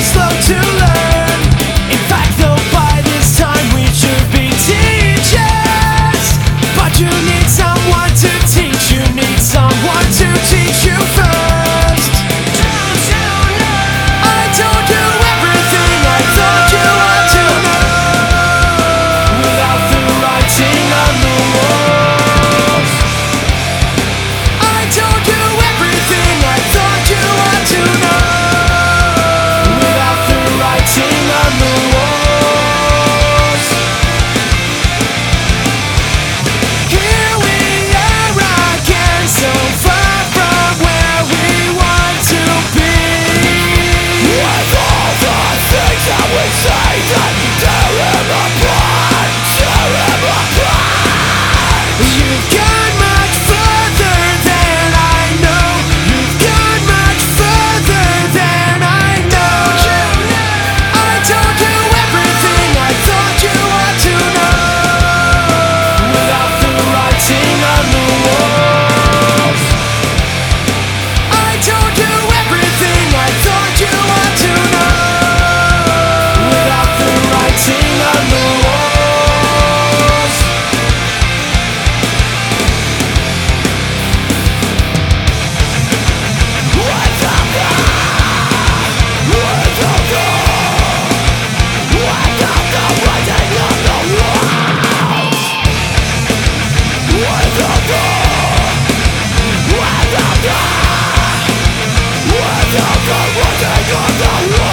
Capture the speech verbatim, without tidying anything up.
slow to learn. In fact, though, by this time we should be teachers. But you need someone to teach, you need someone to teach you first. Don't you know? I told you everything I thought you ought to know, without the writing on the walls. I told you everything I thought you ought to know, without the writing on the walls. Here we are again, so far from where we want to be. With all the things that we say that tear him apart, tear him apart. You've gone much further than I know. You've gone much further than I know. I told you everything I thought you ought to know, without the writing on the walls. I told you everything I thought you ought to know, without the writing on the walls. Without the, without the, without the writing on the walls. Without the, without the, without the writing on the walls.